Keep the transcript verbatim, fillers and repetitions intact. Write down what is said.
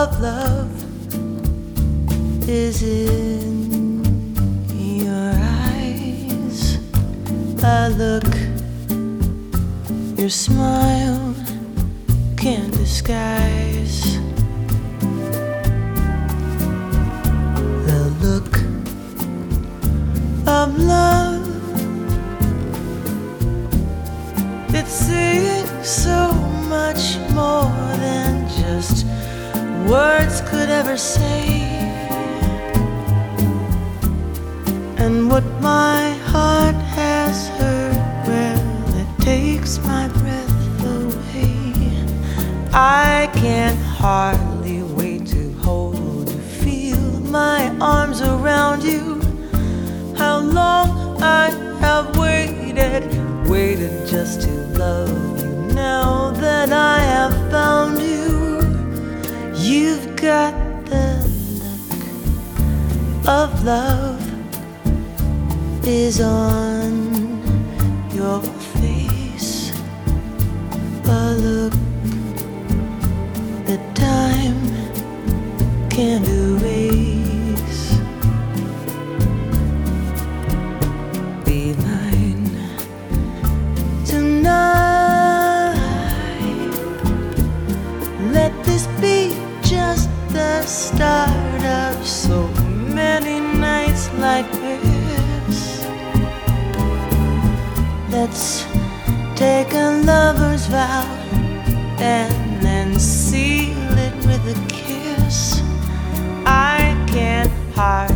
of love is in your eyes. I look, your smile can't disguise the look of love. It's saying so much more than just words could ever say. And what my heart has heard, well, it takes my breath away. I can hardly wait to hold you, feel my arms around you. How long I have waited, waited just to love you. Now that I have found you, you've got the look of love is on your face, a look that time can't erase. Be mine tonight. Let this be just the start of so many nights like this. Let's take a lover's vow and then seal it with a kiss. I can't hardly